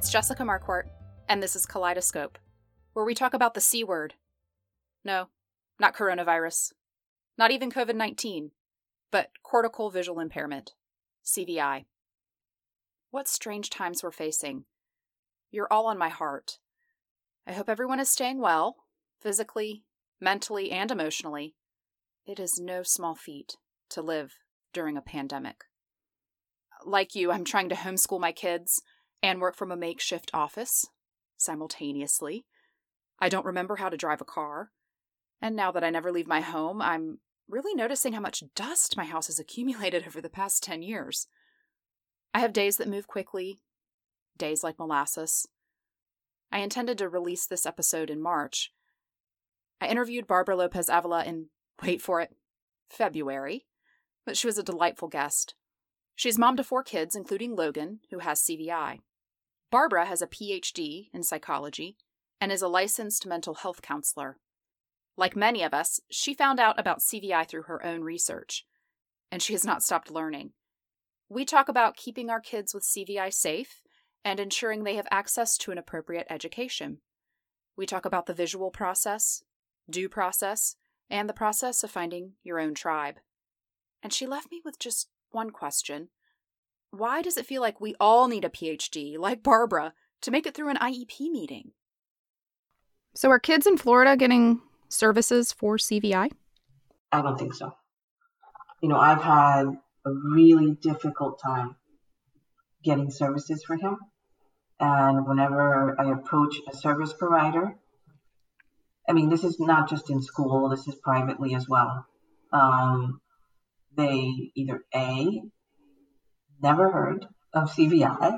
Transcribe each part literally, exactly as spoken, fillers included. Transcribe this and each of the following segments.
It's Jessica Marquardt, and this is Kaleidoscope, where we talk about the C word. No, not coronavirus. Not even covid nineteen, but cortical visual impairment, C V I. What strange times we're facing. You're all on my heart. I hope everyone is staying well, physically, mentally, and emotionally. It is no small feat to live during a pandemic. Like you, I'm trying to homeschool my kids and work from a makeshift office simultaneously. I don't remember how to drive a car. And now that I never leave my home, I'm really noticing how much dust my house has accumulated over the past ten years. I have days that move quickly, days like molasses. I intended to release this episode in March. I interviewed Barbara Lopez Avila in, wait for it, February, but she was a delightful guest. She's mom to four kids, including Logan, who has C V I. Barbara has a P H D in psychology and is a licensed mental health counselor. Like many of us, she found out about C V I through her own research, and she has not stopped learning. We talk about keeping our kids with C V I safe and ensuring they have access to an appropriate education. We talk about the visual process, due process, and the process of finding your own tribe. And she left me with just one question. Why does it feel like we all need a P H D, like Barbara, to make it through an I E P meeting? So are kids in Florida getting services for C V I? I don't think so. You know, I've had a really difficult time getting services for him. And whenever I approach a service provider, I mean, this is not just in school, this is privately as well. Um, they either A, never heard of C V I,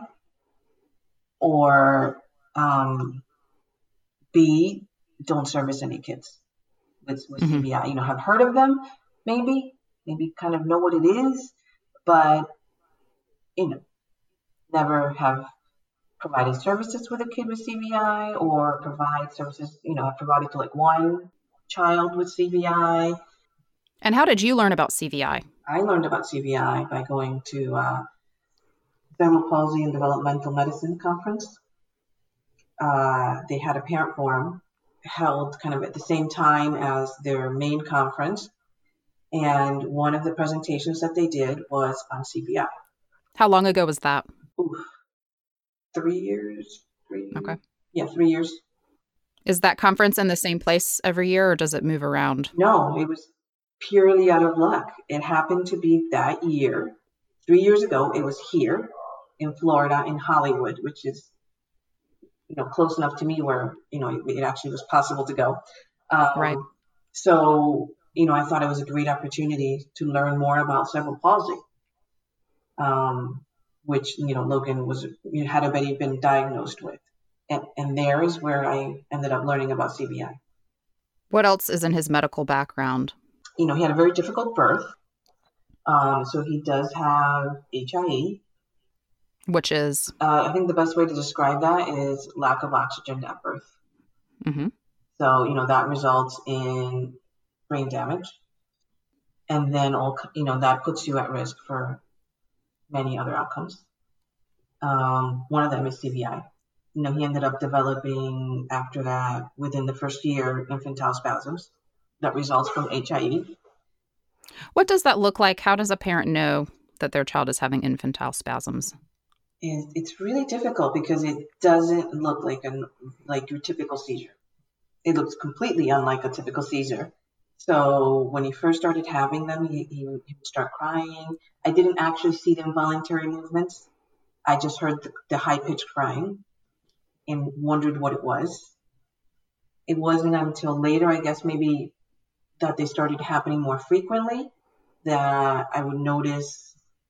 or um, B, don't service any kids with, with mm-hmm. C V I. You know, have heard of them, maybe, maybe kind of know what it is, but, you know, never have provided services with a kid with C V I or provide services, you know, I've provided to like one child with C V I. And how did you learn about C V I? I learned about C V I by going to uh, Cerebral Palsy and Developmental Medicine Conference. Uh, they had a parent forum held kind of at the same time as their main conference. And one of the presentations that they did was on C V I. How long ago was that? Oof, three years. Three, okay. Yeah, three years. Is that conference in the same place every year, or does it move around? No, it was purely out of luck. It happened to be that year. Three years ago, it was here in Florida, in Hollywood, which is, you know, close enough to me where, you know, it actually was possible to go. Um, right. So, you know, I thought it was a great opportunity to learn more about cerebral palsy, um, which, you know, Logan was had already been diagnosed with. And, and there is where I ended up learning about C V I. What else is in his medical background? You know, he had a very difficult birth. Um, so he does have H I E. Which is? Uh, I think the best way to describe that is lack of oxygen at birth. Mm-hmm. So, you know, that results in brain damage. And then, all you know, that puts you at risk for many other outcomes. Um, one of them is C V I. You know, he ended up developing, after that, within the first year, infantile spasms that results from H I E. What does that look like? How does a parent know that their child is having infantile spasms? It's really difficult because it doesn't look like a, like your typical seizure. It looks completely unlike a typical seizure. So when he first started having them, he, he, would, he would start crying. I didn't actually see the involuntary movements. I just heard the, the high-pitched crying and wondered what it was. It wasn't until later, I guess maybe, that they started happening more frequently that I would notice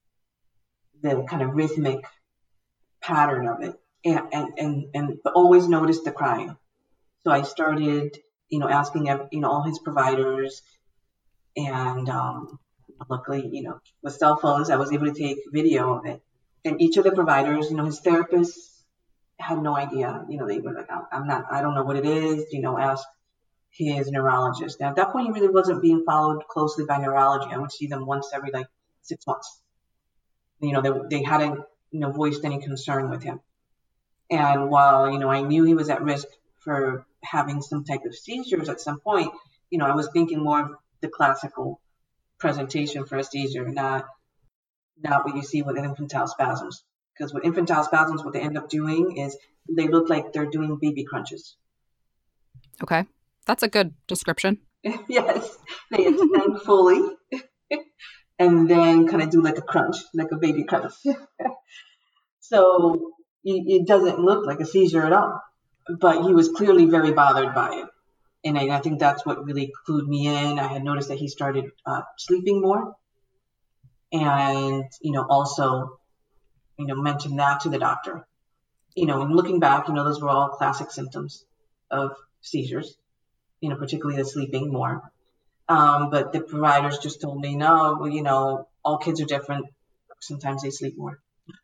the kind of rhythmic pattern of it, and and and, and always noticed the crying. So I started, you know, asking, you know, all his providers, and um, luckily, you know, with cell phones, I was able to take video of it. And each of the providers, you know, his therapists had no idea. You know, they were like, I'm not, I don't know what it is. You know, ask his neurologist. Now, at that point, he really wasn't being followed closely by neurology. I would see them once every like six months. You know, they they hadn't, you know, voiced any concern with him. And while, you know, I knew he was at risk for having some type of seizures at some point, you know, I was thinking more of the classical presentation for a seizure, not not what you see with infantile spasms. Because with infantile spasms, what they end up doing is they look like they're doing baby crunches. Okay. That's a good description. Yes. They extend fully and then kind of do like a crunch, like a baby crunch. So it doesn't look like a seizure at all. But he was clearly very bothered by it. And I, I think that's what really clued me in. I had noticed that he started uh, sleeping more. And, you know, also, you know, mentioned that to the doctor. You know, and looking back, you know, those were all classic symptoms of seizures, you know, particularly the sleeping more. Um, but the providers just told me, no, well, you know, all kids are different. Sometimes they sleep more.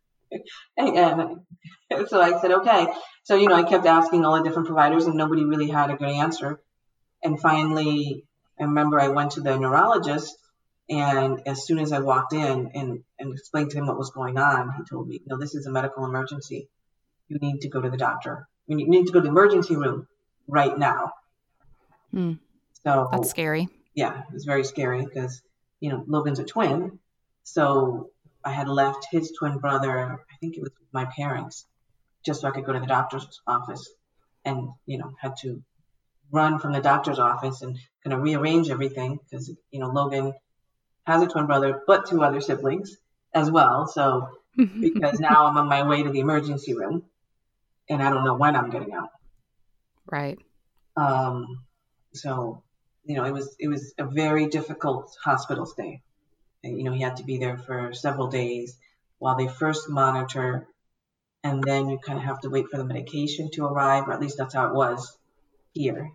And so I said, okay. So, you know, I kept asking all the different providers and nobody really had a good answer. And finally, I remember I went to the neurologist, and as soon as I walked in and, and explained to him what was going on, he told me, no, this is a medical emergency. You need to go to the doctor. You need to go to the emergency room right now. Hmm. So that's scary. Yeah, it was very scary because, you know, Logan's a twin. So I had left his twin brother, I think it was with my parents, just so I could go to the doctor's office, and, you know, had to run from the doctor's office and kind of rearrange everything because, you know, Logan has a twin brother, but two other siblings as well. So because now I'm on my way to the emergency room and I don't know when I'm getting out. Right. Um, so, you know, it was, it was a very difficult hospital stay. And, you know, he had to be there for several days while they first monitor, and then you kind of have to wait for the medication to arrive, or at least that's how it was here.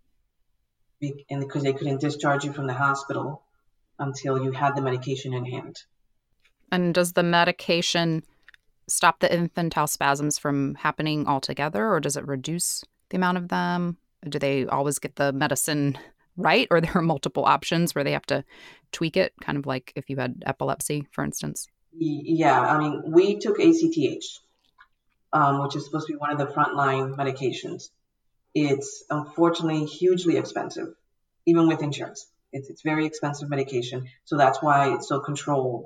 And because they couldn't discharge you from the hospital until you had the medication in hand. And does the medication stop the infantile spasms from happening altogether, or does it reduce the amount of them? Do they always get the medicine right, or there are multiple options where they have to tweak it, kind of like if you had epilepsy, for instance? Yeah, I mean, we took A C T H, um, which is supposed to be one of the frontline medications. It's unfortunately hugely expensive, even with insurance. It's, it's very expensive medication. So that's why it's so controlled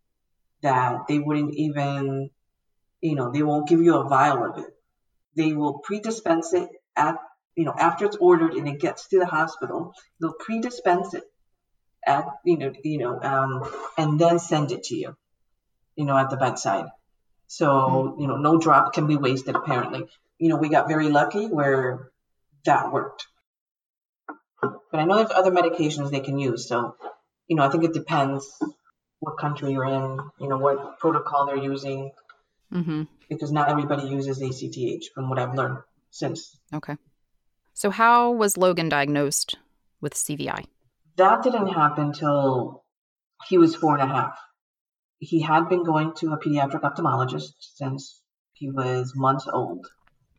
that they wouldn't even, you know, they won't give you a vial of it. They will pre-dispense it at, you know, after it's ordered and it gets to the hospital, they'll pre-dispense it at, you know, you know, um, and then send it to you, you know, at the bedside. So, you know, no drop can be wasted, apparently. You know, we got very lucky where that worked. But I know there's other medications they can use. So, you know, I think it depends what country you're in, you know, what protocol they're using. Mm-hmm. Because not everybody uses A C T H, from what I've learned since. Okay. So how was Logan diagnosed with C V I? That didn't happen till he was four and a half. He had been going to a pediatric ophthalmologist since he was months old.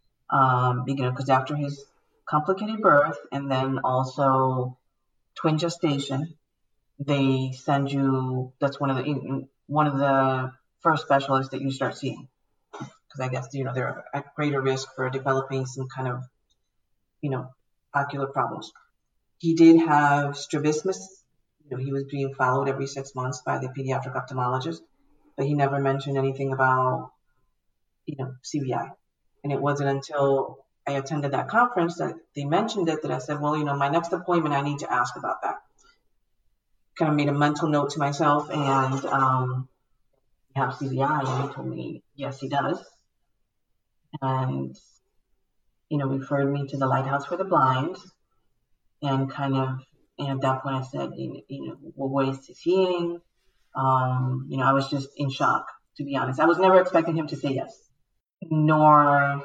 Um, you know, because after his complicated birth and then also twin gestation, they send you. That's one of the one of the first specialists that you start seeing, because I guess, you know, they're at greater risk for developing some kind of, you know, ocular problems. He did have strabismus. You know, he was being followed every six months by the pediatric ophthalmologist, but he never mentioned anything about, you know, C V I. And it wasn't until I attended that conference that they mentioned it that I said, well, you know, my next appointment, I need to ask about that. Kind of made a mental note to myself, and um, you have C V I? And he told me, yes, he does. And, you know, referred me to the Lighthouse for the Blind, and kind of, and at that point I said, you know, well, what is he seeing? Um, you know, I was just in shock, to be honest. I was never expecting him to say yes, nor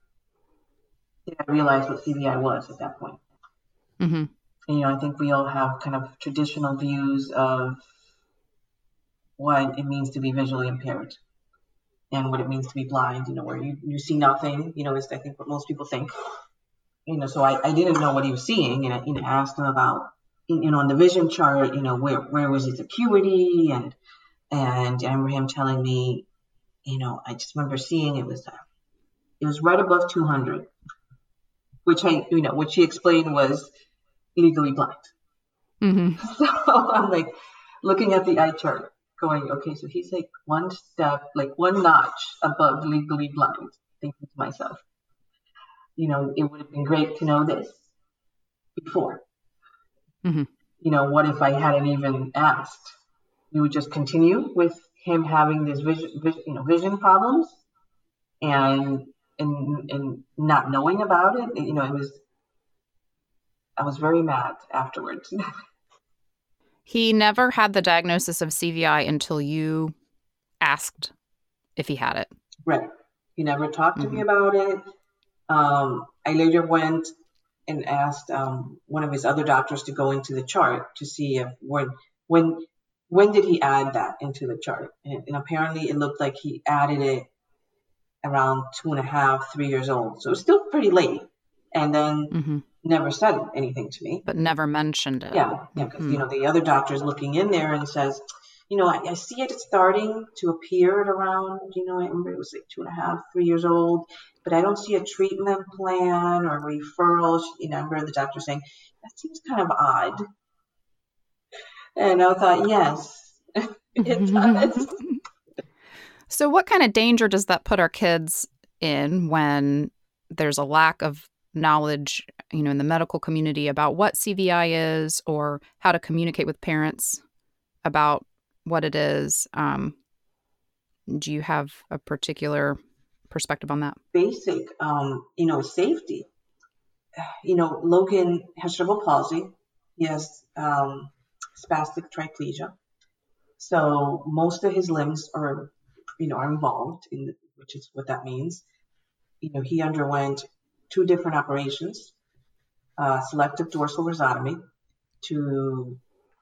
did I realize what C V I was at that point. Mm-hmm. And, you know, I think we all have kind of traditional views of what it means to be visually impaired and what it means to be blind, you know, where you, you see nothing, you know, is I think what most people think. You know, so I, I didn't know what he was seeing, and I, you know, asked him about, you know, on the vision chart, you know, where where was his acuity, and and I remember him telling me, you know, I just remember seeing it was It was right above two hundred, which I, you know, which he explained was legally blind. Mm-hmm. So I'm like looking at the eye chart, going, okay, so he's like one step, like one notch above legally blind. Thinking to myself, you know, it would have been great to know this before. Mm-hmm. You know, what if I hadn't even asked? We would just continue with him having these vision, vision you know, vision problems, and and and not knowing about it. You know, it was. I was very mad afterwards. He never had the diagnosis of C V I until you asked if he had it. Right. He never talked to Mm-hmm. me about it. Um, I later went and asked um, one of his other doctors to go into the chart to see if when when when did he add that into the chart, and, and apparently it looked like he added it around two and a half, three years old. So it was still pretty late, and then Mm-hmm. never said anything to me. But never mentioned it. Yeah, yeah, because Mm-hmm. you know the other doctor's looking in there and says, you know, I, I see it starting to appear at around, you know, I remember it was like two and a half, three years old, but I don't see a treatment plan or referrals. You know, I remember the doctor saying, that seems kind of odd. And I thought, yes, it does. So what kind of danger does that put our kids in when there's a lack of knowledge, you know, in the medical community about what C V I is or how to communicate with parents about what it is? Um, do you have a particular perspective on that? Basic, um, you know, safety. You know, Logan has cerebral palsy. He has um, spastic triplegia. So most of his limbs are, you know, are involved in, which is what that means. You know, he underwent two different operations, uh, selective dorsal rhizotomy to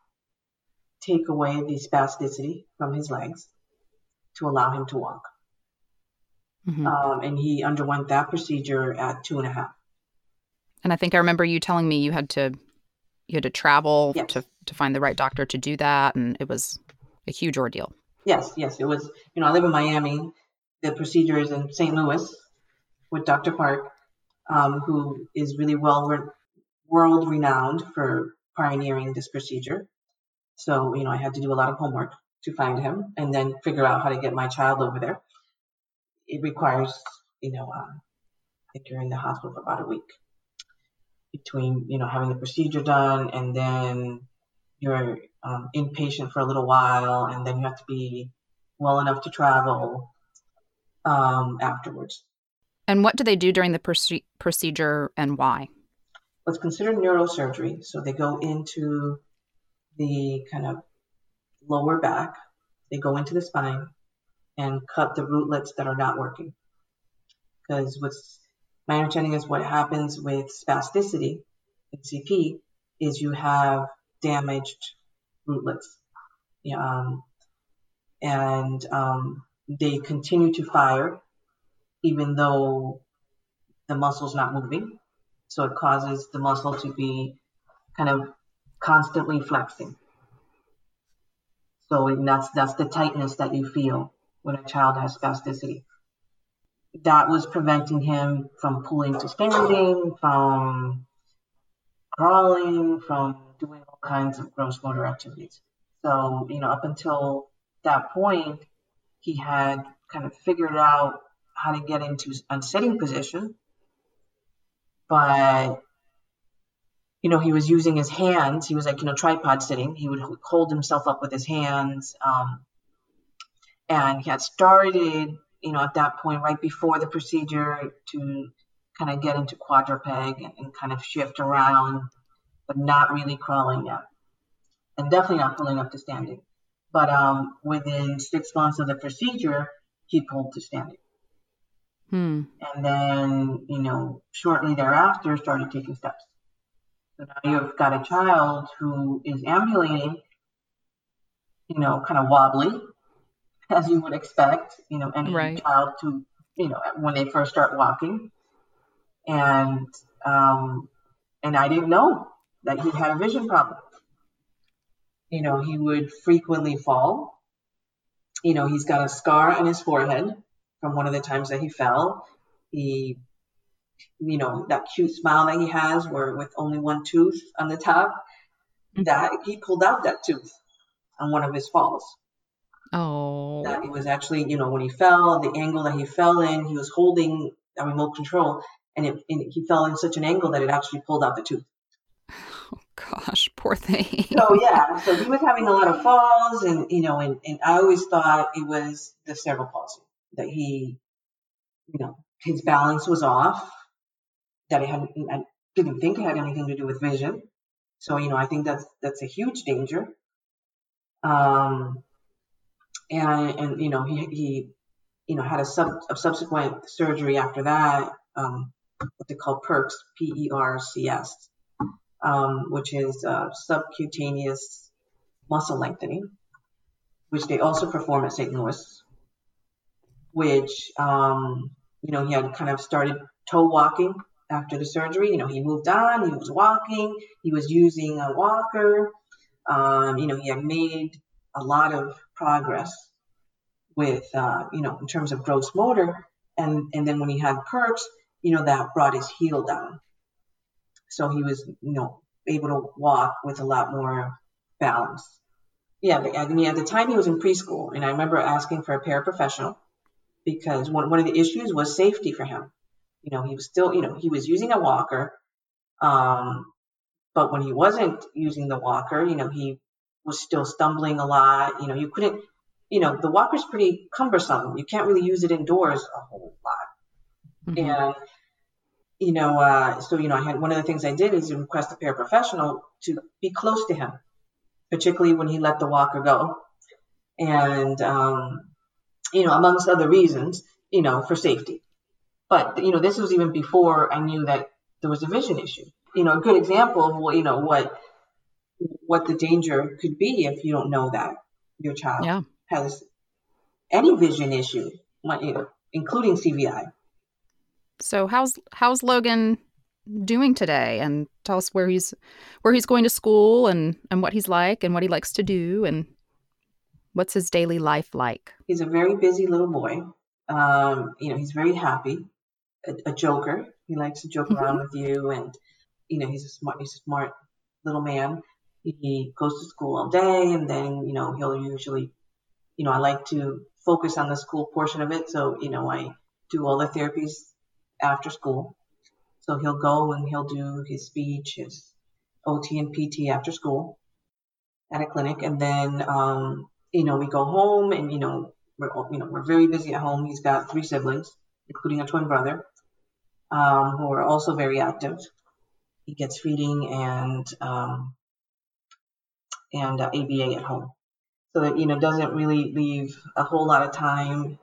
take away the spasticity from his legs to allow him to walk. Mm-hmm. Um, and he underwent that procedure at two and a half. And I think I remember you telling me you had to you had to travel Yes. to to find the right doctor to do that, and it was a huge ordeal. Yes, yes, it was. You know, I live in Miami. The procedure is in Saint Louis with Doctor Park, um, who is really well re- world renowned for pioneering this procedure. So, you know, I had to do a lot of homework to find him and then figure out how to get my child over there. It requires, you know, uh, I think you're in the hospital for about a week between, you know, having the procedure done and then you're um, inpatient for a little while and then you have to be well enough to travel um, afterwards. And what do they do during the proce- procedure and why? What's considered neurosurgery. So they go into the kind of lower back, they go into the spine and cut the rootlets that are not working. Because what's my understanding is what happens with spasticity in C P is you have damaged rootlets. Yeah, um, and um, they continue to fire even though the muscle's not moving. So it causes the muscle to be kind of constantly flexing. So that's that's the tightness that you feel when a child has spasticity. That was preventing him from pulling to standing, from crawling, from doing all kinds of gross motor activities. So, you know, up until that point, he had kind of figured out how to get into a sitting position, but, you know, he was using his hands. He was like, you know, tripod sitting. He would hold himself up with his hands. Um, and he had started, you know, at that point, right before the procedure, to kind of get into quadruped and, and kind of shift around, but not really crawling yet. And definitely not pulling up to standing. But um, within six months of the procedure, he pulled to standing. Hmm. And then, you know, shortly thereafter, started taking steps. So now you've got a child who is ambulating, you know, kind of wobbly, as you would expect, you know, any Right. child to, you know, when they first start walking. And um, and I didn't know that he had a vision problem. You know, he would frequently fall. You know, he's got a scar on his forehead from one of the times that he fell. He, you know, that cute smile that he has where with only one tooth on the top, that he pulled out that tooth on one of his falls. Oh. That it was actually, you know, when he fell, the angle that he fell in, he was holding a remote control, and, it, and he fell in such an angle that it actually pulled out the tooth. Oh, gosh, poor thing. So, yeah, so he was having a lot of falls, and, you know, and, and I always thought it was the cerebral palsy, that he, you know, his balance was off, that it had, I didn't think it had anything to do with vision. So, you know, I think that's, that's a huge danger. Um, and, and, you know, he, he, you know, had a sub, a subsequent surgery after that, um, what they call PERCS, P E R C S, um, which is uh, subcutaneous muscle lengthening, which they also perform at Saint Louis, which, um, you know, he had kind of started toe walking after the surgery. You know, he moved on, he was walking, he was using a walker. Um, you know, he had made a lot of progress with, uh, you know, in terms of gross motor. And, and then when he had PERCS, you know, that brought his heel down. So he was, you know, able to walk with a lot more balance. Yeah, I mean, at the time he was in preschool, and I remember asking for a paraprofessional because one, one of the issues was safety for him. You know, he was still, you know, he was using a walker, um, but when he wasn't using the walker, you know, he was still stumbling a lot. You know, you couldn't, you know, the walker's pretty cumbersome. You can't really use it indoors a whole lot. Mm-hmm. And, you know, uh, so, you know, I had one of the things I did is request a paraprofessional to be close to him, particularly when he let the walker go. And, um, you know, amongst other reasons, you know, for safety. But, you know, this was even before I knew that there was a vision issue. You know, a good example of what, you know, what, what the danger could be if you don't know that your child yeah. has any vision issue, you know, including C V I. So how's, how's Logan doing today? And tell us where he's, where he's going to school and, and what he's like and what he likes to do and what's his daily life like? He's a very busy little boy. Um, you know, he's very happy, a, a joker. He likes to joke around with you, and you know, he's a smart, he's a smart little man. He goes to school all day, and then you know, he'll usually, you know, I like to focus on the school portion of it, so you know, I do all the therapies after school. So he'll go and he'll do his speech, his O T and P T after school at a clinic, and then. Um, You know, we go home and, you know, we're, you know, we're very busy at home. He's got three siblings, including a twin brother, um, who are also very active. He gets feeding and, um, and uh, A B A at home. So that, you know, doesn't really leave a whole lot of time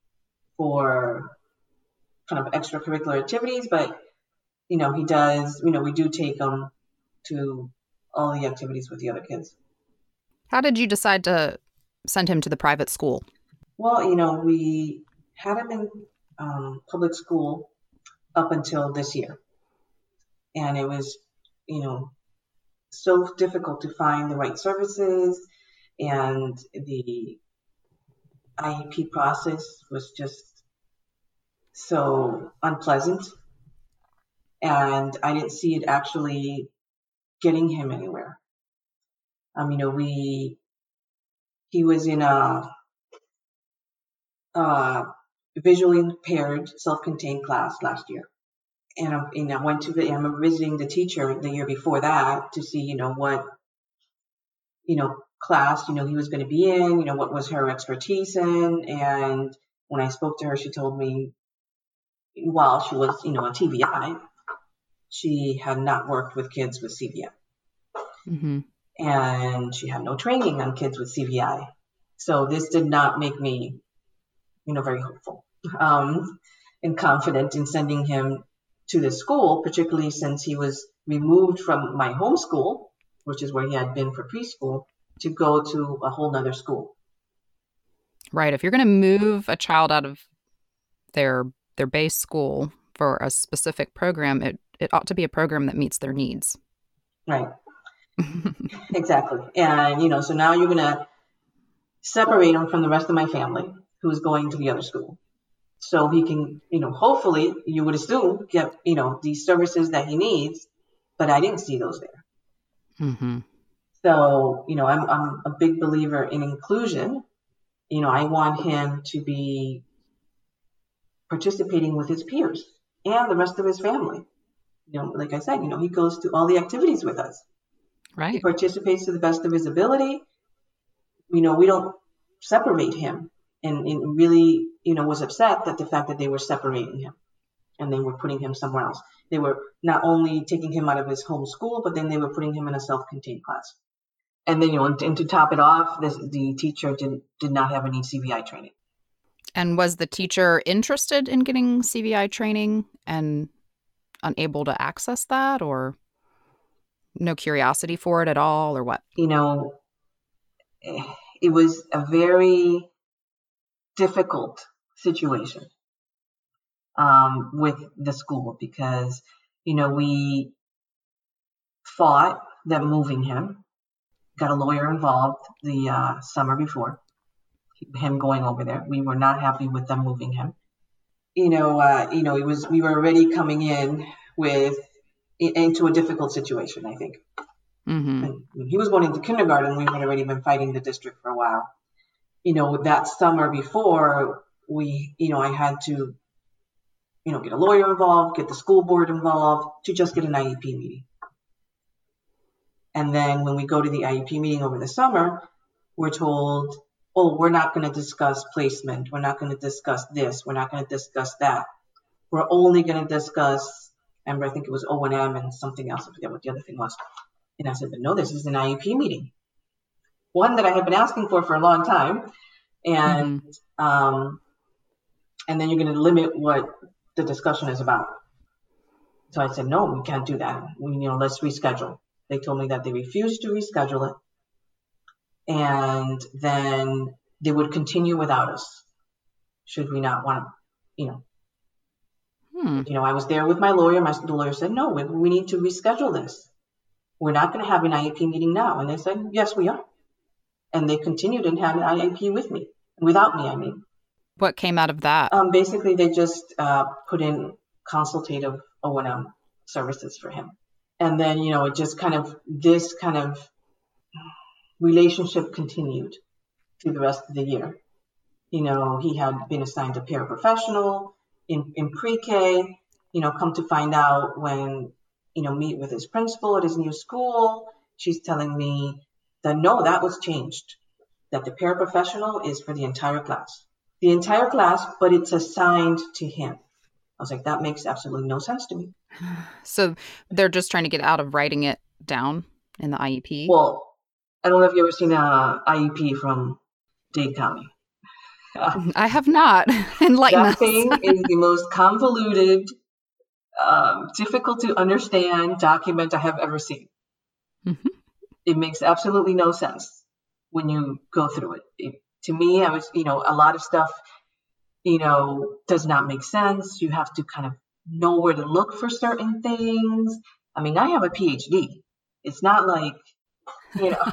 for kind of extracurricular activities, but, you know, he does, you know, we do take him to all the activities with the other kids. How did you decide to send him to the private school? Well, you know, we had him in um, public school up until this year. And it was, you know, so difficult to find the right services, and the I E P process was just so unpleasant. And I didn't see it actually getting him anywhere. Um, you know, we, he was in a, uh, visually impaired, self-contained class last year. And, I, and I went to the, I'm visiting the teacher the year before that to see, you know, what, you know, class, you know, he was going to be in, you know, what was her expertise in. And when I spoke to her, she told me while she was, you know, on T B I, she had not worked with kids with C V I. Mm-hmm. And she had no training on kids with C V I. So this did not make me, you know, very hopeful um, and confident in sending him to the school, particularly since he was removed from my home school, which is where he had been for preschool, to go to a whole nother school. Right. If you're going to move a child out of their their base school for a specific program, it, it ought to be a program that meets their needs. Right. Exactly. And, you know, so now you're going to separate him from the rest of my family who's going to the other school. so he can, you know, hopefully, you would assume, get, you know, these services that he needs, but I didn't see those there. Mm-hmm. So, you know, I'm, I'm a big believer in inclusion. You know, I want him to be participating with his peers and the rest of his family. You know, like I said, you know, he goes to all the activities with us. Right. He participates to the best of his ability. You know, we don't separate him, and, and really, you know, was upset that the fact that they were separating him and they were putting him somewhere else. They were not only taking him out of his home school, but then they were putting him in a self-contained class. And then, you know, and, and to top it off, this, the teacher did, did not have any C V I training. And was the teacher interested in getting C V I training and unable to access that, or no curiosity for it at all, or what? You know, it was a very difficult situation um, with the school because, you know, we fought them moving him, got a lawyer involved the uh, summer before, him going over there. We were not happy with them moving him. You know, uh, you know, it was, we were already coming in with, into a difficult situation, I think. Mm-hmm. And when he was going into kindergarten, we had already been fighting the district for a while. You know, that summer before, we, you know, I had to, you know, get a lawyer involved, get the school board involved to just get an I E P meeting. And then when we go to the I E P meeting over the summer, we're told, oh, we're not going to discuss placement. We're not going to discuss this. We're not going to discuss that. We're only going to discuss, remember, I think it was O and M and something else. I forget what the other thing was. And I said, but no, this is an I E P meeting. One that I have been asking for for a long time. And, mm-hmm. um, and then you're going to limit what the discussion is about. So I said, no, we can't do that. We, you know, let's reschedule. They told me that they refused to reschedule it. And then they would continue without us, should we not want to, you know. Hmm. You know, I was there with my lawyer. My the lawyer said, no, we, we need to reschedule this. We're not going to have an I E P meeting now. And they said, yes, we are. And they continued and had an I E P with me, without me, I mean. What came out of that? Um, basically, they just uh, put in consultative O and M services for him. And then, you know, it just kind of, this kind of relationship continued through the rest of the year. You know, he had been assigned a paraprofessional in, in pre-K, you know, come to find out when, you know, meet with his principal at his new school, she's telling me that no, that was changed, that the paraprofessional is for the entire class. The entire class, but it's assigned to him. I was like, that makes absolutely no sense to me. So they're just trying to get out of writing it down in the I E P? Well, I don't know if you've ever seen an I E P from Dade County. Uh, I have not. Enlighten that us. thing is the most convoluted, um, difficult to understand document I have ever seen. Mm-hmm. It makes absolutely no sense when you go through it. it. To me, I was, you know, a lot of stuff, you know, does not make sense. You have to kind of know where to look for certain things. I mean, I have a P H D. It's not like, you know.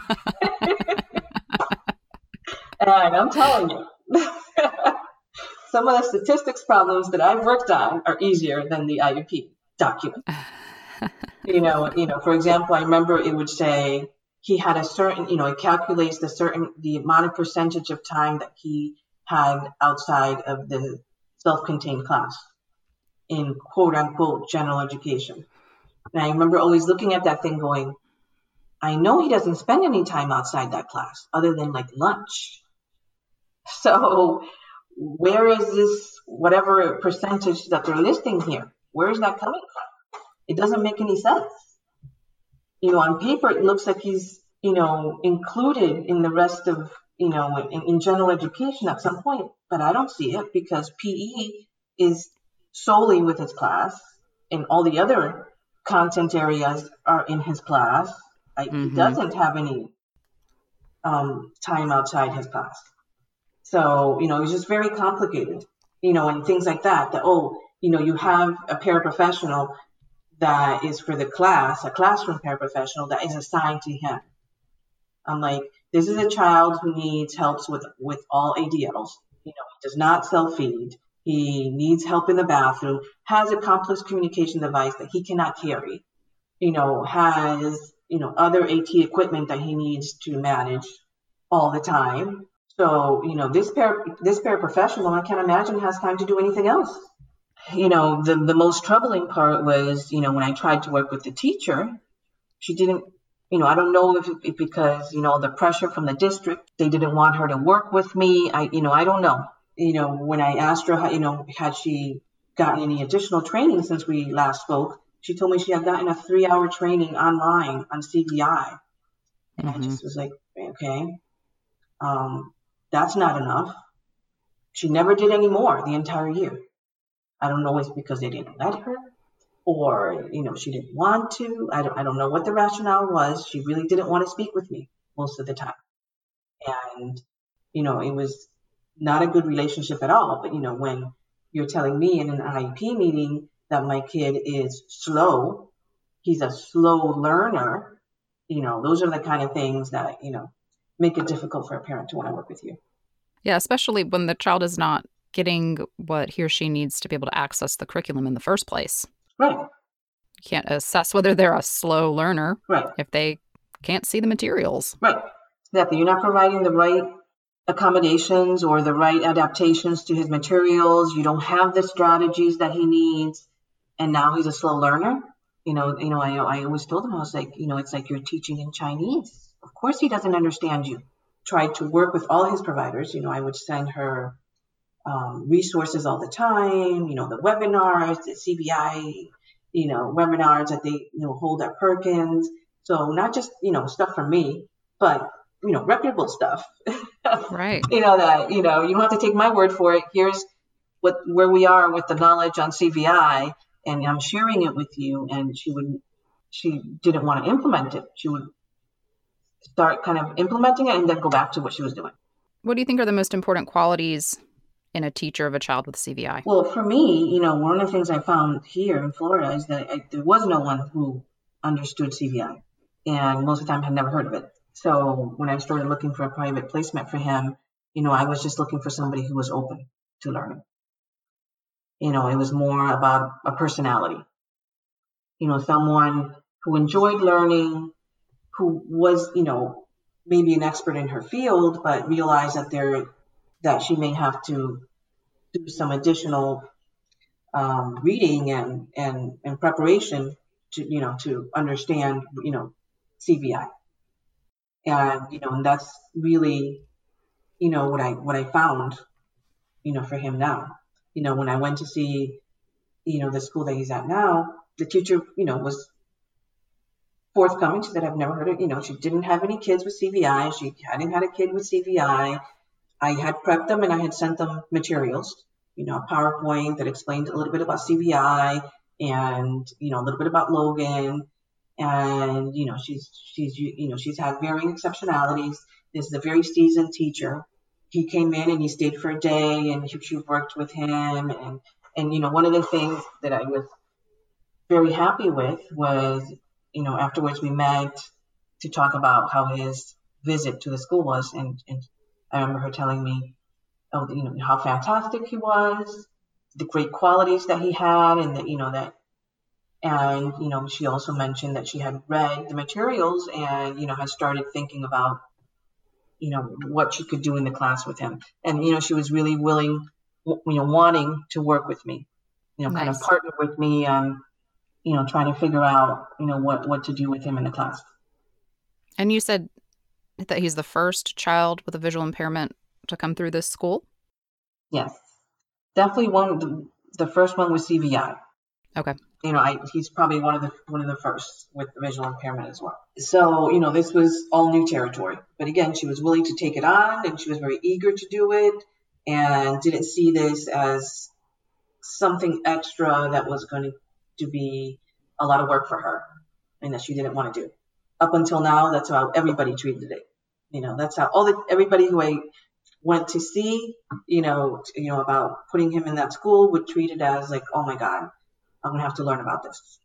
And I'm telling you, some of the statistics problems that I've worked on are easier than the I E P document. you know, you know, for example, I remember it would say he had a certain, you know, it calculates the certain, the amount of percentage of time that he had outside of the self-contained class in quote unquote general education. And I remember always looking at that thing going, I know he doesn't spend any time outside that class other than like lunch. So where is this, whatever percentage that they're listing here, where is that coming from? It doesn't make any sense. You know, on paper, it looks like he's, you know, included in the rest of, you know, in, in general education at some point, but I don't see it because P E is solely with his class and all the other content areas are in his class. Like, mm-hmm. He doesn't have any um, time outside his class. So, you know, it's just very complicated, you know, and things like that, that, oh, you know, you have a paraprofessional that is for the class, a classroom paraprofessional that is assigned to him. I'm like, this is a child who needs helps with, with all A D Ls. You know, he does not self-feed. He needs help in the bathroom, has a complex communication device that he cannot carry, you know, has, you know, other AT equipment that he needs to manage all the time. So, you know, this par- this paraprofessional, I can't imagine has time to do anything else. You know, the, the most troubling part was, you know, when I tried to work with the teacher, she didn't, you know, I don't know if it because, you know, the pressure from the district, they didn't want her to work with me. I, you know, I don't know. You know, when I asked her, how, you know, had she gotten any additional training since we last spoke, she told me she had gotten a three hour training online on C V I. And mm-hmm. I just was like, okay, um, that's not enough. She never did any more the entire year. I don't know if it's because they didn't let her or, you know, she didn't want to. I don't, I don't know what the rationale was. She really didn't want to speak with me most of the time. And, you know, it was not a good relationship at all. But, you know, when you're telling me in an I E P meeting that my kid is slow, he's a slow learner, you know, those are the kind of things that, you know, make it difficult for a parent to want to work with you. Yeah, especially when the child is not getting what he or she needs to be able to access the curriculum in the first place. Right. You can't assess whether they're a slow learner right. if they can't see the materials. Right. Exactly. You're not providing the right accommodations or the right adaptations to his materials. You don't have the strategies that he needs. And now he's a slow learner. You know, you know, I, I always told him, I was like, you know, it's like you're teaching in Chinese. Of course he doesn't understand you. Tried to work with all his providers. You know, I would send her um, resources all the time, you know, the webinars, the C B I, you know, webinars that they, you know, hold at Perkins. So not just, you know, stuff from me, but, you know, reputable stuff. Right. You know, that, you know, you don't have to take my word for it. Here's what, where we are with the knowledge on C V I, and I'm sharing it with you. And she would, she didn't want to implement it. She would start kind of implementing it and then go back to what she was doing. What do you think are the most important qualities in a teacher of a child with C V I? Well, for me, you know, one of the things I found here in Florida is that I, there was no one who understood C V I, and most of the time had never heard of it. So when I started looking for a private placement for him, you know, I was just looking for somebody who was open to learning. You know, it was more about a personality. You know, someone who enjoyed learning, who was, you know, maybe an expert in her field, but realized that there that she may have to do some additional um, reading and, and, and preparation to, you know, to understand, you know, C V I. And, you know, and that's really, you know, what I, what I found, you know, for him now. You know, when I went to see, you know, the school that he's at now, the teacher, you know, was forthcoming. She said, I've never heard of, you know, she didn't have any kids with C V I. She hadn't had a kid with C V I. I had prepped them and I had sent them materials, you know, a PowerPoint that explained a little bit about C V I and, you know, a little bit about Logan. And, you know, she's, she's, you know, she's had varying exceptionalities. This is a very seasoned teacher. He came in and he stayed for a day and she, she worked with him. And, and, you know, one of the things that I was very happy with was, you know, afterwards we met to talk about how his visit to the school was. And, and I remember her telling me, oh, you know, how fantastic he was, the great qualities that he had, and that, you know, that, and, you know, she also mentioned that she had read the materials and, you know, had started thinking about, you know, what she could do in the class with him. And, you know, she was really willing, you know, wanting to work with me, you know, nice. Kind of partner with me on, you know, trying to figure out, you know, what, what to do with him in the class. And you said that he's the first child with a visual impairment to come through this school? Yes. Definitely one, the, the first one with C V I. Okay. You know, I, he's probably one of the one of the first with visual impairment as well. So, you know, this was all new territory. But again, she was willing to take it on and she was very eager to do it and didn't see this as something extra that was going to, to be a lot of work for her and that she didn't want to do. Up until now, that's how everybody treated it. You know, that's how all the everybody who I went to see, you know, you know, about putting him in that school would treat it as like, oh my God, I'm going to have to learn about this.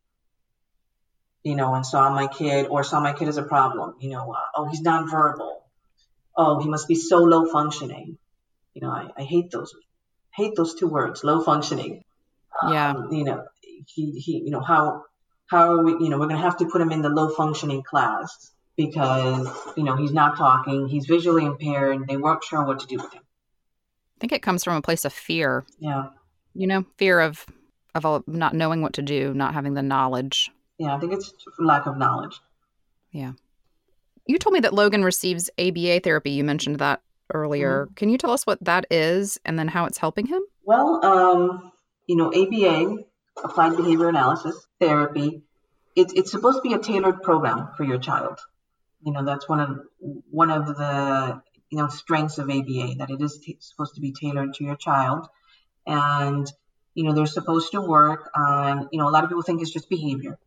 You know, and saw my kid or saw my kid as a problem, you know, uh, oh, he's nonverbal. Oh, he must be so low functioning. You know, I, I hate those, hate those two words, low functioning. Yeah. Um, you know, he, he, you know, how, how are we, you know, we're going to have to put him in the low functioning class because, you know, he's not talking, he's visually impaired. They weren't sure what to do with him. I think it comes from a place of fear. Yeah. You know, fear of, of all, not knowing what to do, not having the knowledge. Yeah, I think it's lack of knowledge. Yeah. You told me that Logan receives A B A therapy. You mentioned that earlier. Mm-hmm. Can you tell us what that is and then how it's helping him? Well, um, you know, A B A, Applied Behavior Analysis Therapy, it's it's supposed to be a tailored program for your child. You know, that's one of one of the you know strengths of A B A, that it is t- supposed to be tailored to your child, and you know they're supposed to work on. You know, a lot of people think it's just behavior.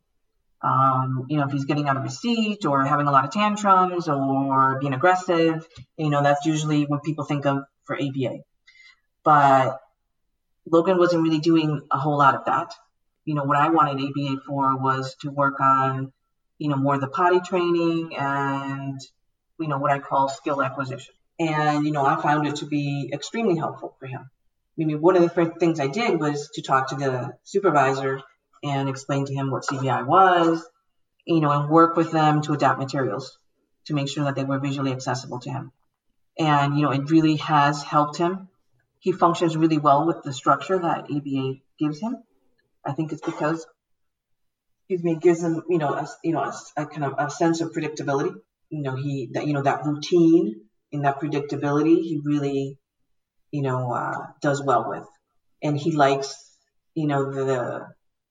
Um, you know, if he's getting out of his seat or having a lot of tantrums or being aggressive, you know, that's usually what people think of for A B A. But Logan wasn't really doing a whole lot of that. You know, what I wanted A B A for was to work on, you know, more of the potty training and, you know, what I call skill acquisition. And, you know, I found it to be extremely helpful for him. I mean, one of the first things I did was to talk to the supervisor and explain to him what C B I was, you know, and work with them to adapt materials to make sure that they were visually accessible to him. And, you know, it really has helped him. He functions really well with the structure that A B A gives him. I think it's because, excuse me, it gives him, you know, a, you know, a, a kind of a sense of predictability. You know, he, that, you know, that routine and that predictability, he really, you know, uh, does well with. And he likes, you know, the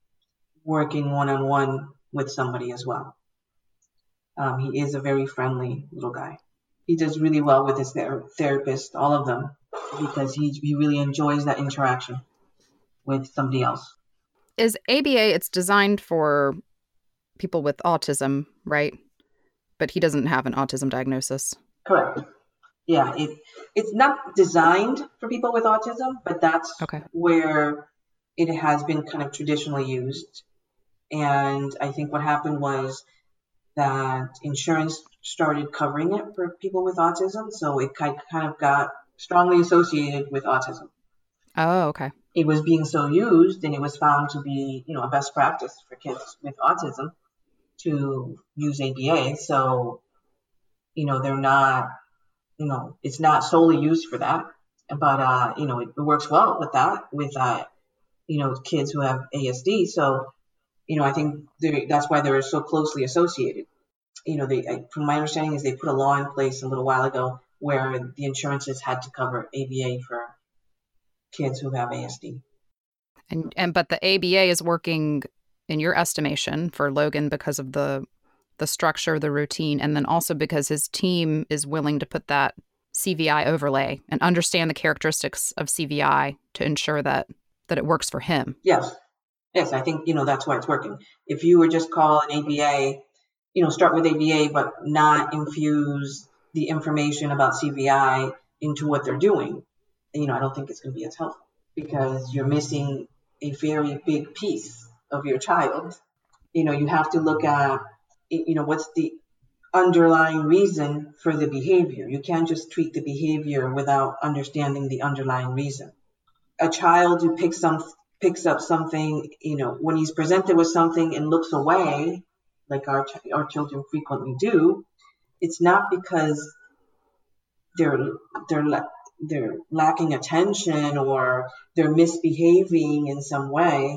working one-on-one with somebody as well. Um, he is a very friendly little guy. He does really well with his ther- therapist, all of them, because he he really enjoys that interaction with somebody else. Is A B A, it's designed for people with autism, right? But he doesn't have an autism diagnosis. Correct. Yeah, it it's not designed for people with autism, but that's okay. Where it has been kind of traditionally used. And I think what happened was that insurance started covering it for people with autism, so it kind of got strongly associated with autism. Oh, okay. It was being so used, and it was found to be, you know, a best practice for kids with autism to use A B A. So, you know, they're not, you know, it's not solely used for that, but, uh, you know, it, it works well with that, with, uh, you know, kids who have A S D. So, you know, I think that's why they're so closely associated. You know, they, from my understanding is they put a law in place a little while ago where the insurances had to cover A B A for kids who have A S D. And and but the A B A is working, in your estimation, for Logan because of the the structure, the routine, and then also because his team is willing to put that C V I overlay and understand the characteristics of C V I to ensure that that it works for him. Yes. Yes, I think, you know, that's why it's working. If you would just call an A B A, you know, start with A B A, but not infuse the information about C V I into what they're doing, you know, I don't think it's going to be as helpful because you're missing a very big piece of your child. You know, you have to look at, you know, what's the underlying reason for the behavior. You can't just treat the behavior without understanding the underlying reason. A child who picks some picks up something, you know, when he's presented with something and looks away, like our our children frequently do, it's not because they're they're they're lacking attention or they're misbehaving in some way.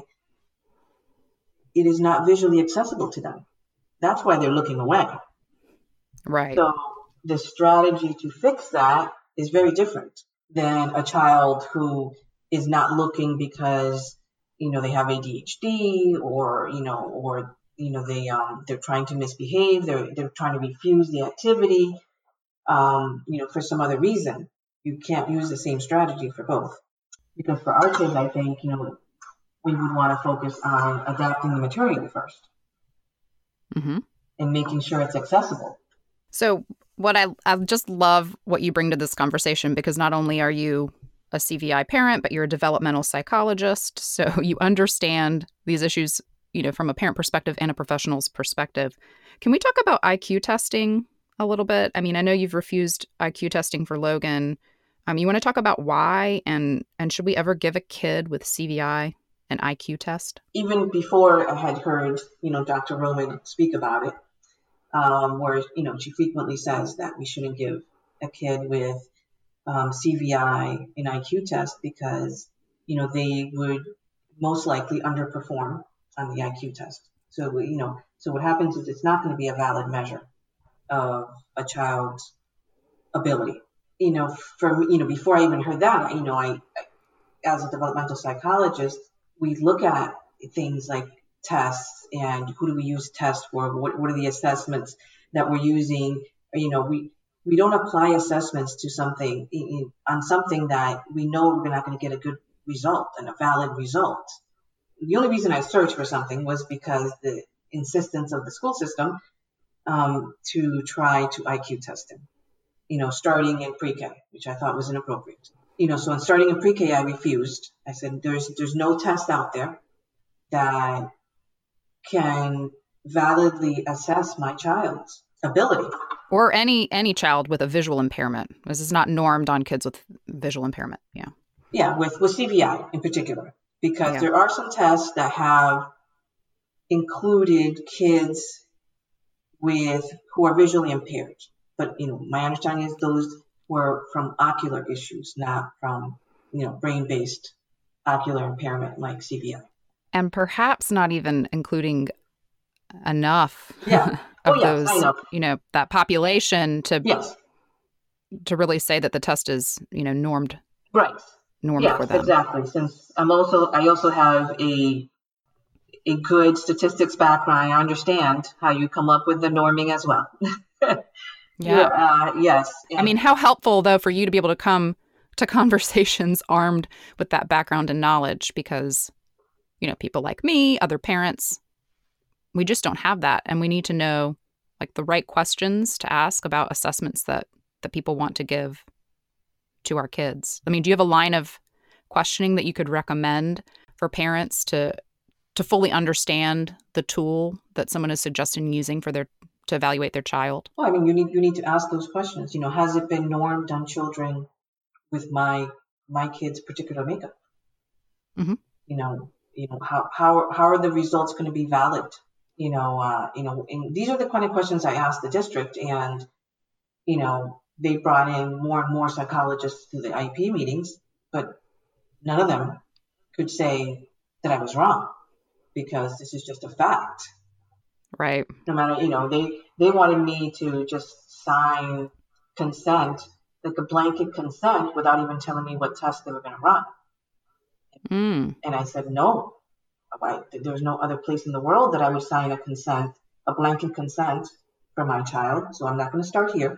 It is not visually accessible to them. That's why they're looking away. Right. So the strategy to fix that is very different than a child who is not looking because, you know, they have A D H D or, you know, or, you know, they, um, they're trying to misbehave. They're, they're trying to refuse the activity, um, you know, for some other reason. You can't use the same strategy for both. Because for our kids, I think, you know, we would want to focus on adapting the material first. Mm-hmm. And making sure it's accessible. So what I, I just love what you bring to this conversation, because not only are you a C V I parent, but you're a developmental psychologist. So you understand these issues, you know, from a parent perspective and a professional's perspective. Can we talk about I Q testing a little bit? I mean, I know you've refused I Q testing for Logan, Um, you want to talk about why and and should we ever give a kid with C V I an I Q test? Even before I had heard, you know, Doctor Roman speak about it, um, where, you know, she frequently says that we shouldn't give a kid with um, C V I an I Q test because, you know, they would most likely underperform on the I Q test. So, you know, so what happens is it's not going to be a valid measure of a child's ability. You know, for me, you know, before I even heard that, you know, I, as a developmental psychologist, we look at things like tests and who do we use tests for? What, what are the assessments that we're using? You know, we, we don't apply assessments to something on something that we know we're not going to get a good result and a valid result. The only reason I searched for something was because the insistence of the school system um, to try to I Q test him, you know, starting in pre-K, which I thought was inappropriate. You know, so in starting in pre-K, I refused. I said, there's there's no test out there that can validly assess my child's ability. Or any any child with a visual impairment. This is not normed on kids with visual impairment. Yeah. Yeah, with, with C V I in particular, because Yeah. there are some tests that have included kids with who are visually impaired. But, you know, my understanding is those were from ocular issues, not from, you know, brain-based ocular impairment like C V I. And perhaps not even including enough Yeah. of Oh, yes, those, I know. you know, that population to Yes. to really say that the test is, you know, normed Right. normed Yes, for them. exactly. Since I'm also, I also have a a good statistics background, I understand how you come up with the norming as well. Yeah. Uh, yes. I mean, how helpful, though, for you to be able to come to conversations armed with that background and knowledge because, you know, people like me, other parents, we just don't have that. And we need to know, like, the right questions to ask about assessments that, that people want to give to our kids. I mean, do you have a line of questioning that you could recommend for parents to to fully understand the tool that someone is suggesting using for their to evaluate their child? Well, I mean, you need you need to ask those questions. You know, has it been normed on children with my my kid's particular makeup? Mm-hmm. You know, you know how how how are the results going to be valid? You know, uh, you know, and these are the kind of questions I asked the district, and you know, they brought in more and more psychologists to the I E P meetings, but none of them could say that I was wrong because this is just a fact. Right. No matter, you know, they, they wanted me to just sign consent, like a blanket consent without even telling me what test they were going to run. Mm. And I said, no, I, there's no other place in the world that I would sign a consent, a blanket consent for my child. So I'm not going to start here.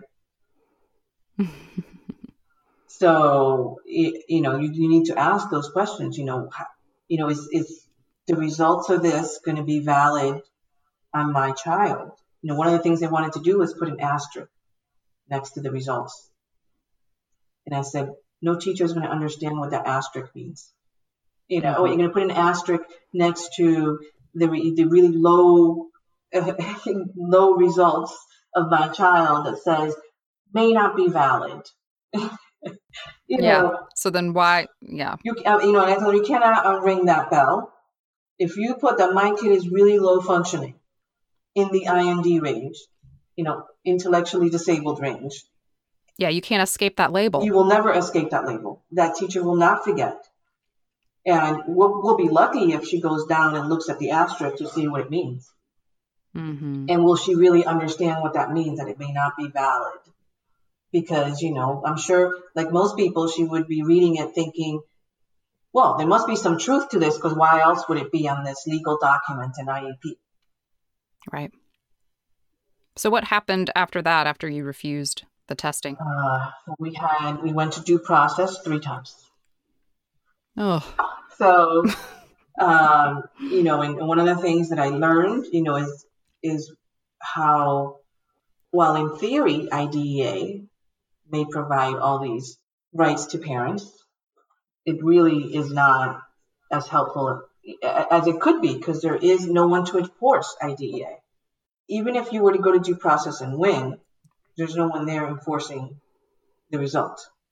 So, you know, you, you need to ask those questions, you know, how, you know, is, is the results of this going to be valid on my child? You know, one of the things they wanted to do was put an asterisk next to the results. And I said, no teacher is going to understand what that asterisk means. You know, mm-hmm. Oh, you're going to put an asterisk next to the, re- the really low, low results of my child that says may not be valid. You yeah. know, so then why? Yeah. You, you know, and I told her, you cannot unring that bell. If you put that my kid is really low functioning in the I N D range, you know, intellectually disabled range. Yeah, you can't escape that label. You will never escape that label. That teacher will not forget. And we'll, we'll be lucky if she goes down and looks at the asterisk to see what it means. Mm-hmm. And will she really understand what that means, that it may not be valid? Because, you know, I'm sure, like most people, she would be reading it thinking, well, there must be some truth to this because why else would it be on this legal document in I E P? Right. So what happened after that, after you refused the testing? Uh, we had, we went to due process three times. Oh. So, um, you know, and, and one of the things that I learned, you know, is, is how, while in theory, I D E A may provide all these rights to parents, it really is not as helpful as it could be because there is no one to enforce I D E A. Even if you were to go to due process and win, there's no one there enforcing the result.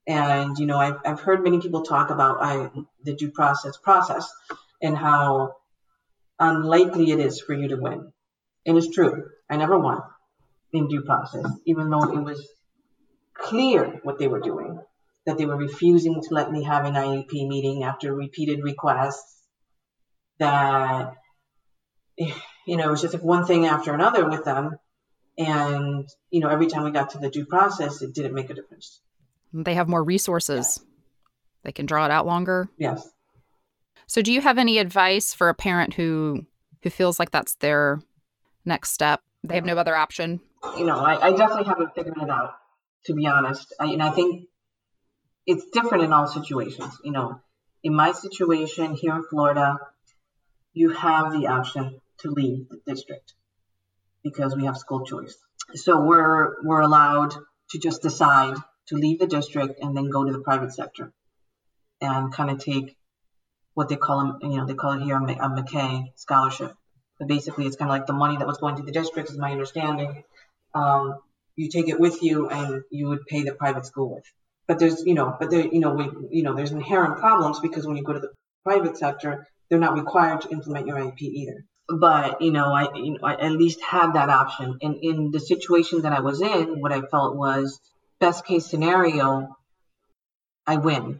And, you know, I've, I've heard many people talk about I, the due process process and how unlikely it is for you to win. And it's true. I never won in due process, even though it was clear what they were doing, that they were refusing to let me have an I E P meeting after repeated requests, that, you know, it was just like one thing after another with them. And, you know, every time we got to the due process, it didn't make a difference. They have more resources. Yes. They can draw it out longer. Yes. So do you have any advice for a parent who who feels like that's their next step? They have no other option? You know, I, I definitely haven't figured it out, to be honest. I, and I think it's different in all situations. You know, in my situation here in Florida, you have the option to leave the district because we have school choice. So we're we're allowed to just decide to leave the district and then go to the private sector and kind of take what they call them, you know, they call it here a McKay scholarship. But basically, it's kind of like the money that was going to the district, is my understanding. Um, you take it with you, and you would pay the private school with. But there's, you know, but there, you know, we, you know, there's inherent problems because when you go to the private sector, they're not required to implement your I E P either. But you know, I, you know, I at least had that option. And in the situation that I was in, what I felt was best case scenario, I win.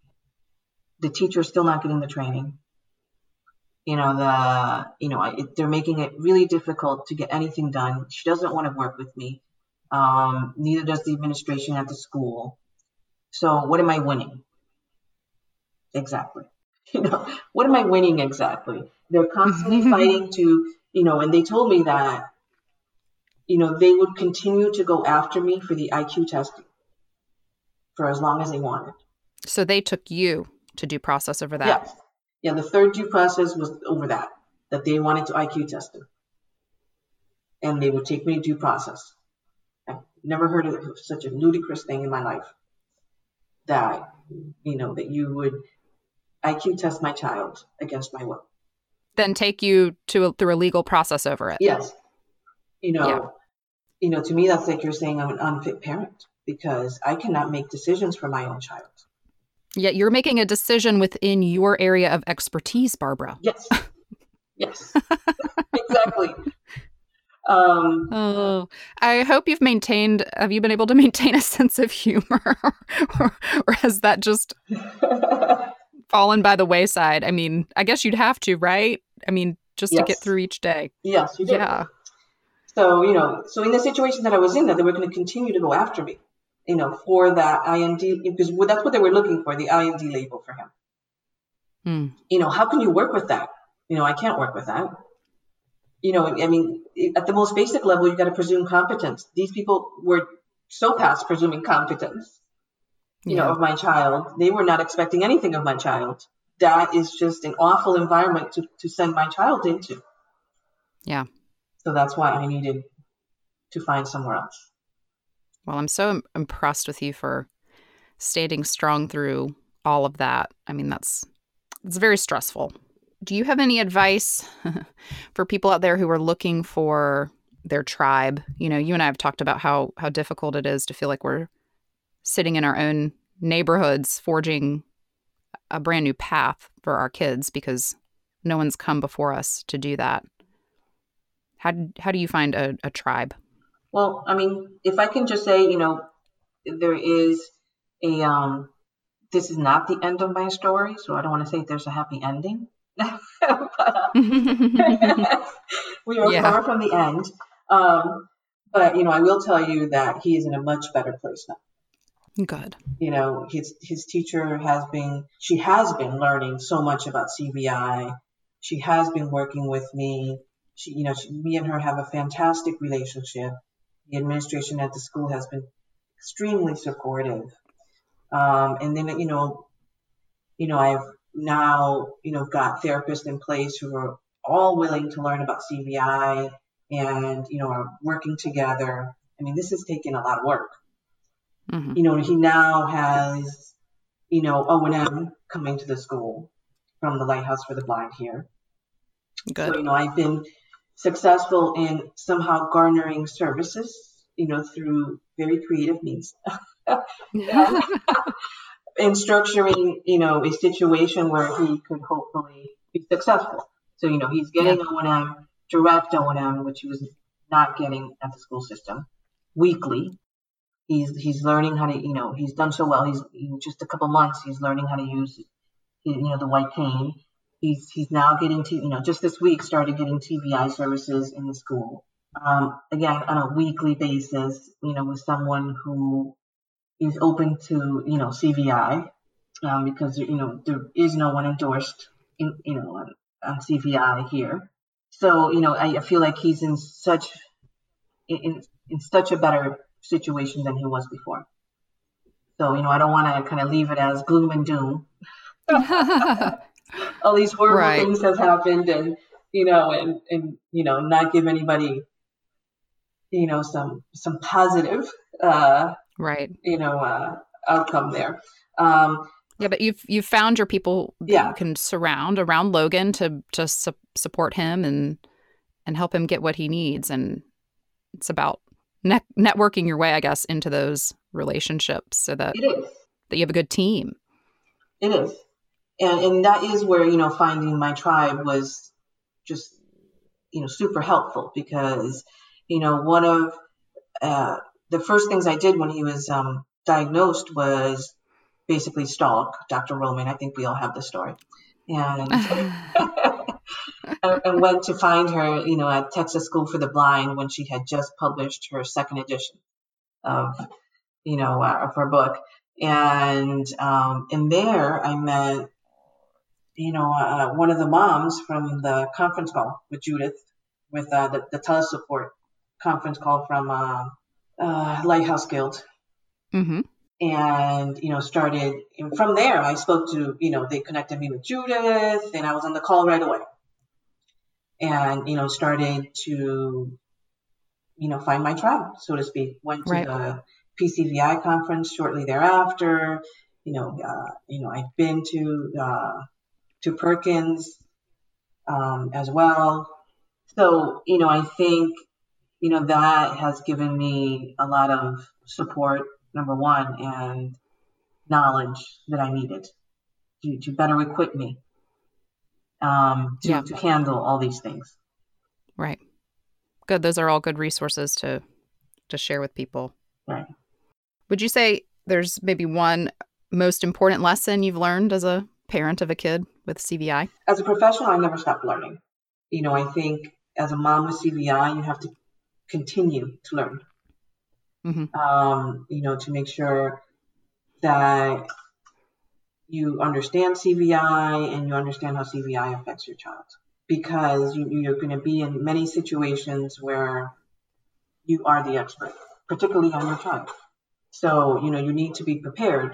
The teacher is still not getting the training. You know, the, you know, it, they're making it really difficult to get anything done. She doesn't want to work with me. Um, neither does the administration at the school. So what am I winning? Exactly. You know, what am I winning exactly? They're constantly fighting to, you know, and they told me that, you know, they would continue to go after me for the I Q testing for as long as they wanted. So they took you to due process over that? Yes. Yeah, the third due process was over that, that they wanted to I Q test them. And they would take me to due process. I've never heard of such a ludicrous thing in my life. That, you know, that you would I Q test my child against my will. Then take you to a, through a legal process over it. Yes. You know, yeah. you know, to me, that's like you're saying I'm an unfit parent because I cannot make decisions for my own child. Yet you're making a decision within your area of expertise, Barbara. Yes. Yes. Exactly. Um, oh, I hope you've maintained, have you been able to maintain a sense of humor? or, or has that just fallen by the wayside? I mean, I guess you'd have to, right? I mean, just yes. to get through each day. Yes, you do. Yeah. So, you know, so in the situation that I was in, that they were going to continue to go after me, you know, for that I N D, because that's what they were looking for, the I N D label for him. Hmm. You know, how can you work with that? You know, I can't work with that. You know, I mean, at the most basic level, you got to presume competence. These people were so past presuming competence, you yeah. know, of my child. They were not expecting anything of my child. That is just an awful environment to, to send my child into. Yeah. So that's why I needed to find somewhere else. Well, I'm so impressed with you for staying strong through all of that. I mean, that's it's very stressful. Do you have any advice for people out there who are looking for their tribe? You know, you and I have talked about how how difficult it is to feel like we're sitting in our own neighborhoods, forging a brand new path for our kids because no one's come before us to do that. How do, how do you find a, a tribe? Well, I mean, if I can just say, you know, there is a, um, this is not the end of my story, so I don't want to say there's a happy ending. but, uh, we are yeah. far from the end. Um, but, you know, I will tell you that he is in a much better place now. Good. You know, his his teacher has been, she has been learning so much about C V I. She has been working with me. She, you know, she, me and her have a fantastic relationship. The administration at the school has been extremely supportive. Um, and then, you know, you know, I've now, you know, got therapists in place who are all willing to learn about C V I and, you know, are working together. I mean, this has taken a lot of work. Mm-hmm. You know, he now has, you know, O and M coming to the school from the Lighthouse for the Blind here. Good. So, you know, I've been successful in somehow garnering services, you know, through very creative means. and, and structuring, you know, a situation where he could hopefully be successful. So, you know, he's getting Yeah. O and M, direct O and M, which he was not getting at the school system, weekly. He's he's learning how to, you know, he's done so well. He's in just a couple months, he's learning how to use, you know, the white cane. He's he's now getting to, you know, just this week started getting T V I services in the school. Um, again, on a weekly basis, you know, with someone who is open to, you know, C V I, um, because, you know, there is no one endorsed, in, you know, on, on C V I here. So, you know, I, I feel like he's in such, in, in such a better situation than he was before. So, you know, I don't want to kind of leave it as gloom and doom. All these horrible Right. things have happened, and, you know, and, and, you know, not give anybody, you know, some, some positive, uh, Right. you know, uh, outcome there. Um, Yeah, but you've you've found your people that Yeah. you can surround around Logan to to su- support him and and help him get what he needs, and it's about net- networking your way, I guess, into those relationships so that it is, that you have a good team. it is. And, and that is where, you know, finding my tribe was just, you know, super helpful, because, you know, one of uh, the first things I did when he was um, diagnosed was basically stalk Doctor Roman. I think we all have the story. And and went to find her, you know, at Texas School for the Blind when she had just published her second edition of, you know, uh, of her book. And um, and there I met, you know, uh, one of the moms from the conference call with Judith, with uh, the, the telesupport conference call from uh, uh, Lighthouse Guild. Mm-hmm. And, you know, started, and from there, I spoke to, you know, they connected me with Judith, and I was on the call right away. And, you know, started to, you know, find my tribe, so to speak. Went to Right. the P C V I conference shortly thereafter. You know, uh, you know, I've been to uh, to Perkins um, as well. So, you know, I think, you know, that has given me a lot of support, number one, and knowledge that I needed to, to better equip me um, to, Yeah. to handle all these things. Right. Good. Those are all good resources to to share with people. Right. Would you say there's maybe one most important lesson you've learned as a parent of a kid with C V I? As a professional, I never stopped learning. You know, I think as a mom with C V I, you have to continue to learn, Mm-hmm. um, you know, to make sure that you understand C V I and you understand how C V I affects your child. Because you, you're going to be in many situations where you are the expert, particularly on your child. So, you know, you need to be prepared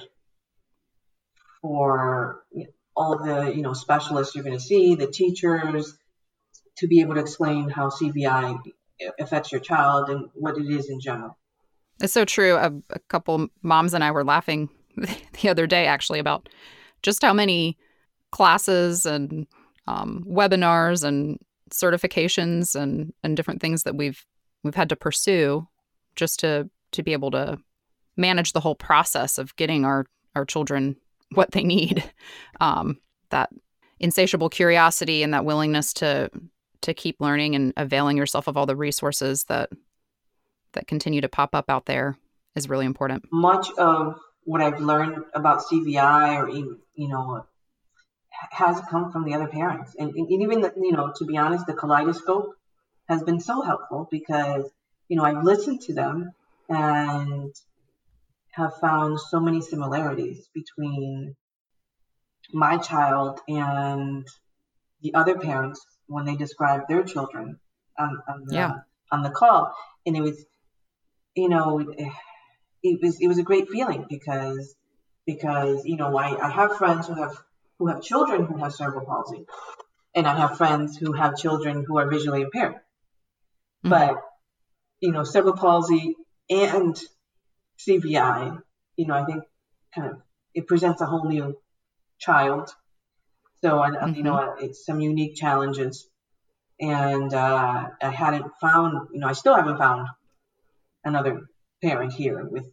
for all the, you know, specialists you're going to see, the teachers, to be able to explain how C V I affects your child and what it is in general. It's so true. A, a couple moms and I were laughing the other day, actually, about just how many classes and um, webinars and certifications and, and different things that we've we've had to pursue just to to be able to manage the whole process of getting our our children what they need. Um, that insatiable curiosity and that willingness to to keep learning and availing yourself of all the resources that that continue to pop up out there is really important. Much of what I've learned about C V I, or even, you know, has come from the other parents. And, and even, the, you know, to be honest, the Kaleidoscope has been so helpful, because, you know, I've listened to them and have found so many similarities between my child and the other parents when they describe their children on, on the Yeah. on the call. And it was, you know, it was it was a great feeling, because because you know, I, I have friends who have who have children who have cerebral palsy, and I have friends who have children who are visually impaired. Mhm. But, you know, cerebral palsy and C V I, you know, I think kind of it presents a whole new child. So, and, Mhm. you know, it's some unique challenges. And uh, I hadn't found, you know, I still haven't found another parent here with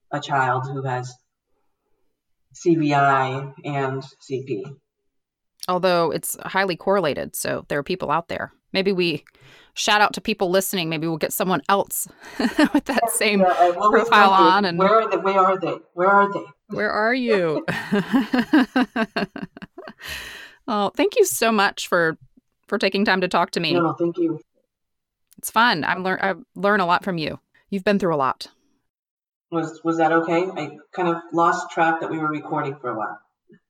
a child who has C V I and C P. Although it's highly correlated, so there are people out there. Maybe we shout out to people listening. Maybe we'll get someone else with that Yeah, same yeah, I always profile wonder, on. And where are they? Where are they? Where are they? where are you? Oh, thank you so much for for taking time to talk to me. No, no, thank you. It's fun. I'm learn I learn a lot from you. You've been through a lot. Was was that okay? I kind of lost track that we were recording for a while.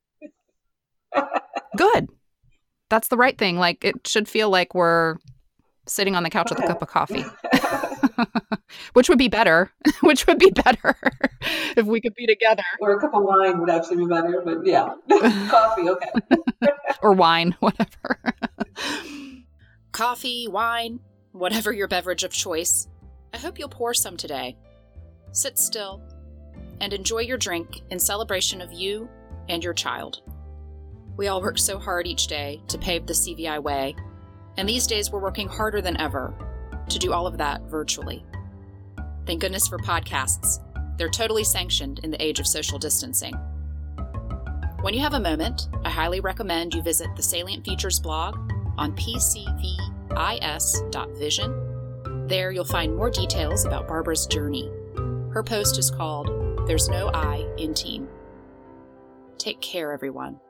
Good. That's the right thing. Like, it should feel like we're sitting on the couch with a Okay. cup of coffee. Which would be better. Which would be better if we could be together. Or a cup of wine would actually be better, but yeah. Coffee, okay. Or wine, whatever. Coffee, wine, whatever your beverage of choice. I hope you'll pour some today. Sit still and enjoy your drink in celebration of you and your child. We all work so hard each day to pave the C V I way, and these days we're working harder than ever to do all of that virtually. Thank goodness for podcasts. They're totally sanctioned in the age of social distancing. When you have a moment, I highly recommend you visit the Salient Features blog on p c v i s dot vision. There you'll find more details about Barbara's journey. Her post is called "There's No I in Team." Take care, everyone.